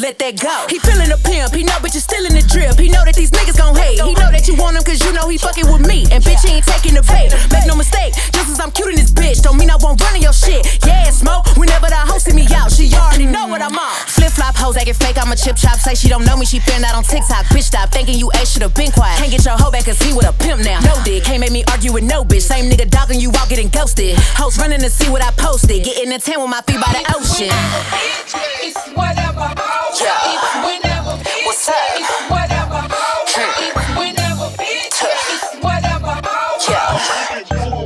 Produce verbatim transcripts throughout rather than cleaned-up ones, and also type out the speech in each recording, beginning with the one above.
let that go. He feeling a pimp, he know bitches still in the drip. He know that these niggas gon' hate. He know that you want him cause you know he fucking with me. And bitch, he ain't taking the bait. Make no mistake, just as I'm cute in this bitch, don't mean I won't run in your shit. Yeah, smoke, whenever the hoe see me out, she already know what I'm on. Flip flop hoes acting fake, I'm a chip chop. Say she don't know me, she found out on TikTok. Bitch, stop thinking you ass, should've been quiet. Can't get your hoe back cause he with a pimp now. No dick, can't make me argue with no bitch. Same nigga dogging you out getting ghosted. Hoes running to see what I posted. Getting in ten with my feet by the ocean. It's whatever. Yeah. It's whenever. What's up? It's whatever. It's whenever. It's whatever. Yeah.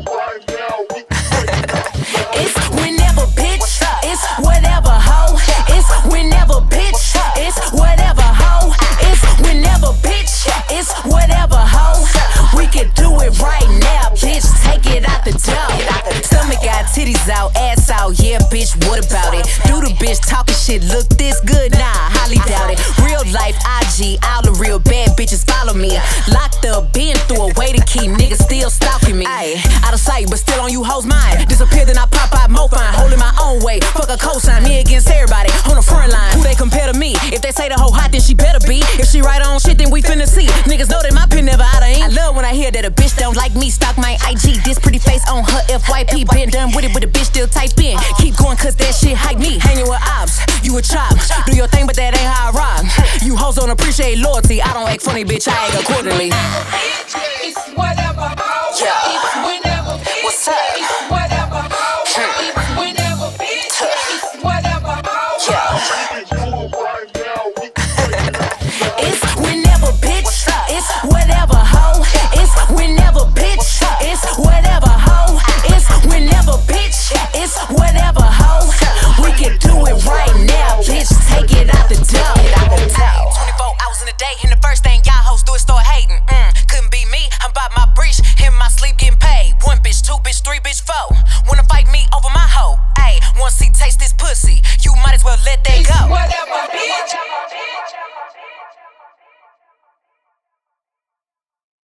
It's whenever, bitch. It's whatever, hoe. It's whenever, bitch. It's whatever, hoe. It's whenever, bitch. It's whatever, hoe. We can do it right now, bitch. Take it out the door. Stomach out, titties out, ass out. Yeah, bitch, what about it? Do the bitch talking shit, look this good? Nah, highly doubt it. Real life, I G, all the real bad bitches follow me. Locked up, been through a way to keep niggas still stalking me. Ayy, out of sight, but still on you hoes' mind. Disappear, then I pop out more fine. Holding my own way, fuck a cosign. Me against everybody on the front line. Who they compare to me? If they say the hoe hot, then she better be. If she write on shit, then we finna see. Niggas know that my pen never out of ink. I love when I hear that a bitch don't like me. Stalk my I G, this pretty face on her F Y P. Been done with it, but the bitch still type in. Keep going cause that shit hype me. Hanging with ops, you a chop. Do your thing, but that ain't how I rock. You hoes don't appreciate loyalty. I don't act funny, bitch, I act accordingly.